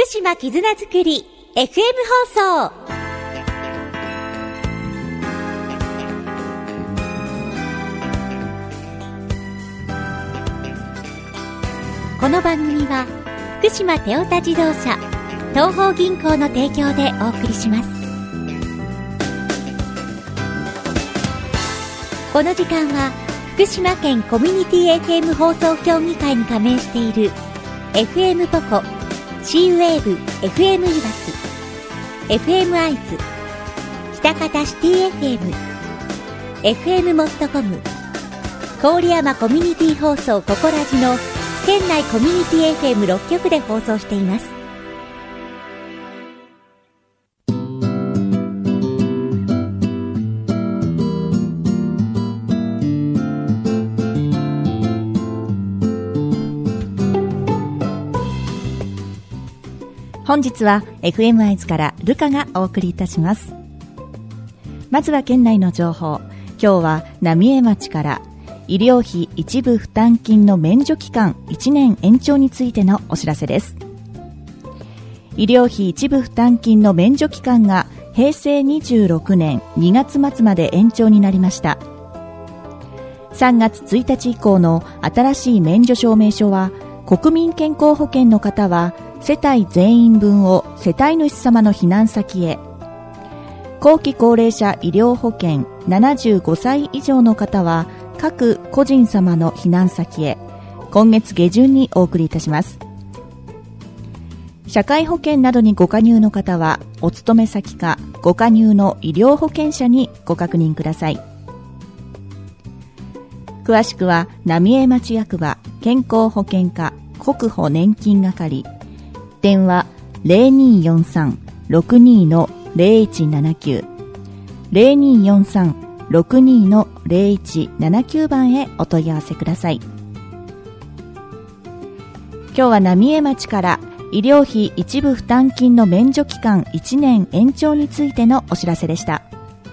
島絆づくり FM 放送。この番組は福島テオタ自動車東邦銀行の提供でお送りします。この時間は福島県コミュニティ FM 放送協議会に加盟している FM ポコ、シーウェーブ FM いわき、 FM アイズ、北方シティ FM、 FM モットコム、郡山コミュニティ放送ココラジの県内コミュニティ FM6 局で放送しています。本日は FM アイズからルカがお送りいたします。まずは県内の情報。今日は浪江町から医療費一部負担金の免除期間1年延長についてのお知らせです。医療費一部負担金の免除期間が平成26年2月末まで延長になりました。3月1日以降の新しい免除証明書は、国民健康保険の方は世帯全員分を世帯主様の避難先へ、後期高齢者医療保険75歳以上の方は各個人様の避難先へ、今月下旬にお送りいたします。社会保険などにご加入の方は、お勤め先かご加入の医療保険者にご確認ください。詳しくは浪江町役場健康保険課国保年金係、電話 0243-62-0179 0243-62-0179 番へお問い合わせください。今日は浪江町から医療費一部負担金の免除期間1年延長についてのお知らせでした。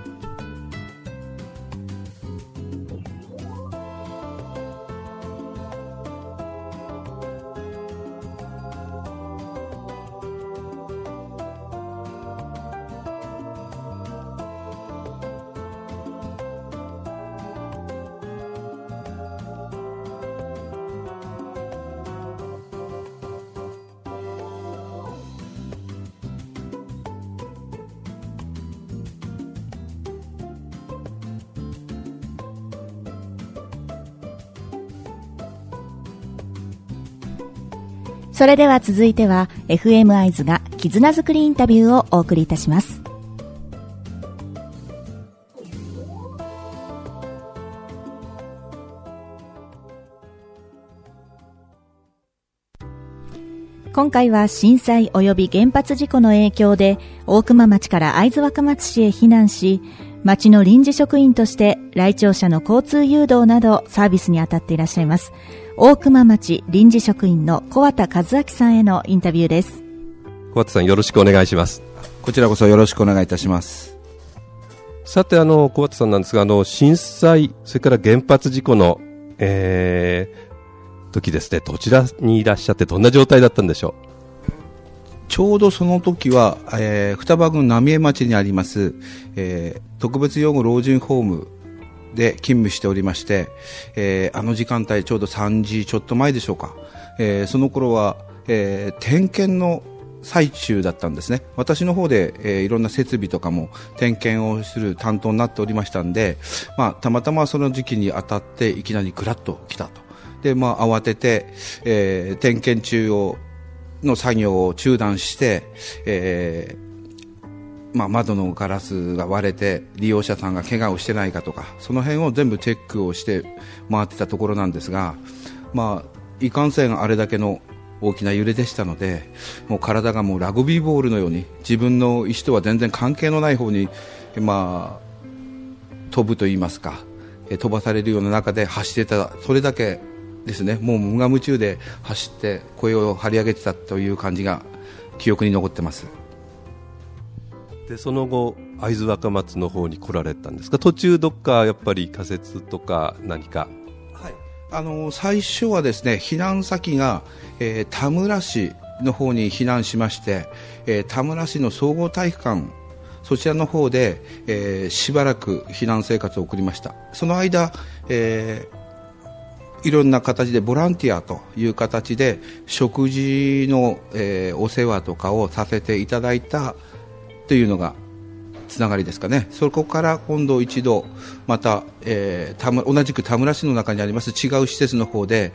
それでは続いては FM アイズが絆づくりインタビューをお送りいたします。今回は震災及び原発事故の影響で大熊町から会津若松市へ避難し、町の臨時職員として来庁者の交通誘導などサービスに当たっていらっしゃいます大熊町臨時職員の小畑和明さんへのインタビューです。 小畑さん、よろしくお願いします。 こちらこそよろしくお願いいたします。 さて、小畑さんなんですが、震災それから原発事故の、時ですね、どちらにいらっしゃってどんな状態だったんでしょう。 ちょうどその時は、双葉郡浪江町にあります、特別養護老人ホームで勤務しておりまして、あの時間帯ちょうど3時ちょっと前でしょうか、その頃は、点検の最中だったんですね。私の方で、いろんな設備とかも点検をする担当になっておりましたんで、たまたまその時期に当たっていきなりグラッと来たと。で、慌てて、点検中の作業を中断して、窓のガラスが割れて利用者さんが怪我をしてないかとか、その辺を全部チェックをして回ってたところなんですが、いかんせんあれだけの大きな揺れでしたので、もう体がもうラグビーボールのように自分の意思とは全然関係のない方に、飛ぶと言いますか、飛ばされるような中で走ってた、それだけですね。もう無我夢中で走って声を張り上げてたという感じが記憶に残ってます。 で、その後会津若松の方に来られたんですか。途中どっかやっぱり仮設とか何か。 はい、最初はですね、避難先が、田村市の方に避難しまして、田村市の総合体育館、そちらの方で、しばらく避難生活を送りました。その間、いろんな形でボランティアという形で食事の、お世話とかをさせていただいたというのがつながりですかね。そこから今度一度また、同じく田村市の中にあります違う施設の方で、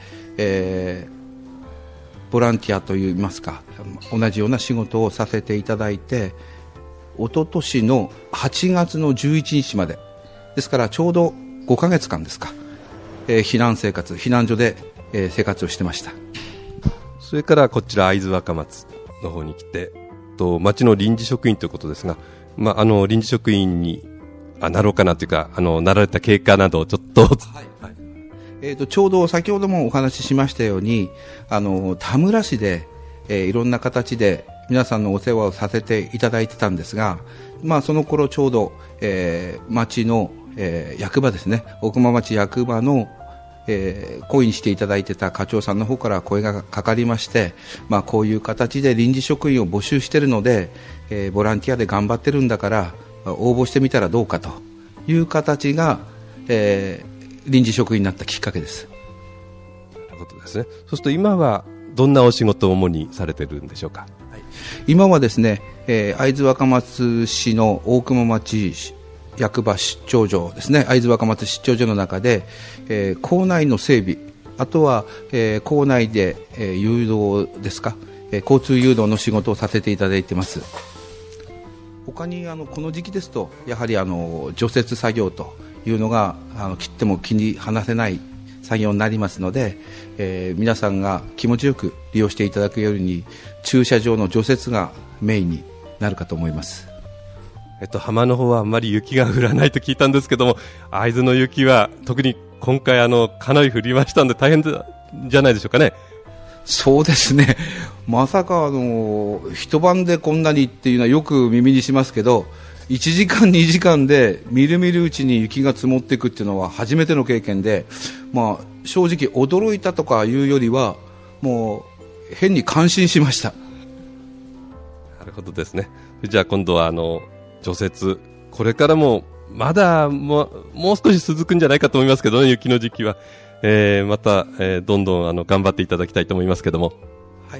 ボランティアといいますか、同じような仕事をさせていただいて、一昨年の8月の11日までですからちょうど5ヶ月間ですか、避難所で、生活をしてました。 それからこちら会津若松の方に来て、町の臨時職員ということですが、臨時職員になろうかなというか、なられた経過などをちょっと、 ちょうど先ほどもお話ししましたように、田村市で、いろんな形で皆さんのお世話をさせていただいてたんですが、その頃ちょうど、町の、役場ですね、大熊町役場の、懇意にしていただいてた課長さんの方から声がかかりまして、こういう形で臨時職員を募集しているので、ボランティアで頑張ってるんだから応募してみたらどうかという形が、臨時職員になったきっかけです。 なるほどですね。そうすると今はどんなお仕事を主にされてるんでしょうか。 今はですね、会津若松市の大熊町役場出張所ですね、会津若松出張所の中で、校内の整備、あとは、校内で、誘導ですか、交通誘導の仕事をさせていただいています。他にこの時期ですとやはり除雪作業というのが切っても切り離せない作業になりますので、皆さんが気持ちよく利用していただくように駐車場の除雪がメインになるかと思います。 浜の方はあんまり雪が降らないと聞いたんですけども、会津の雪は特に今回かなり降りましたので大変じゃないでしょうかね。 そうですね、まさか一晩でこんなにっていうのはよく耳にしますけど、1時間2時間でみるみるうちに雪が積もっていくっていうのは初めての経験で、正直驚いたとかいうよりはもう変に感心しました。 なるほどですね。じゃあ今度は除雪、これからもまだもう少し続くんじゃないかと思いますけどね、雪の時期は、また、どんどん頑張っていただきたいと思いますけども、 はい、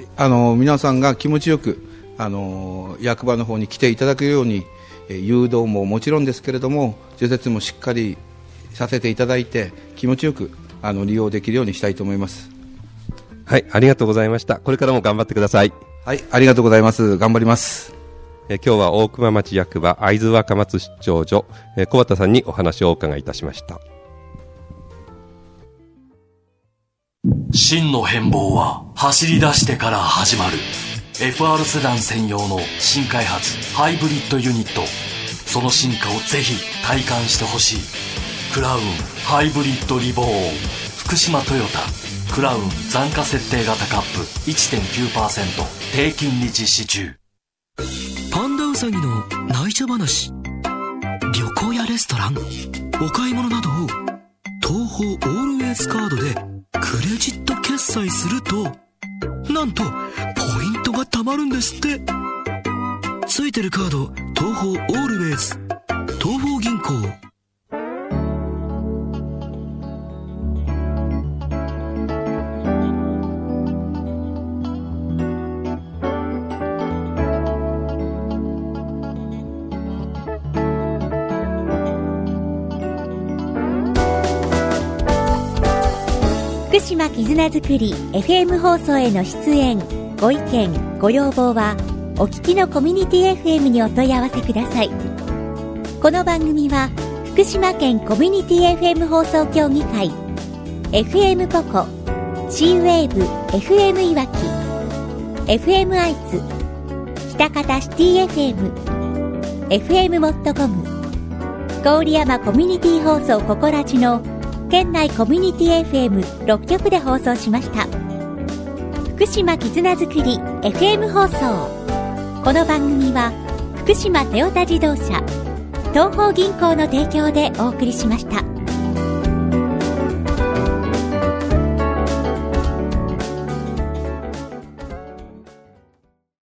皆さんが気持ちよく役場の方に来ていただくように、誘導ももちろんですけれども除雪もしっかりさせていただいて気持ちよく利用できるようにしたいと思います。 はい、ありがとうございました。これからも頑張ってください。 はい、ありがとうございます。頑張ります。 今日は大熊町役場会津若松出張所、小畑さんにお話をお伺いいたしました。 真の変貌は走り出してから始まる。 FR セダン専用の新開発ハイブリッドユニット、その進化をぜひ体感してほしい。クラウンハイブリッドリボーン、福島トヨタクラウン残価設定型カップ 1.9% 低金利実施中。 パンダウサギの内緒話、旅行やレストラン、お買い物などを東宝オールウェイズカードでクレジット決済すると、なんとポイントが貯まるんですって。ついてるカード東宝オールウェイズ、東宝銀行。 福島絆づくり FM 放送への出演ご意見ご要望はお聞きのコミュニティ FM にお問い合わせください。この番組は福島県コミュニティ FM 放送協議会 FM ポコ C-WAVE FM いわき FM 愛知北方シティ FM FM モットコム郡山コミュニティ放送ココラジの県内コミュニティ FM6 局で放送しました。福島絆づくり FM 放送。この番組は福島トヨタ自動車東宝銀行の提供でお送りしました。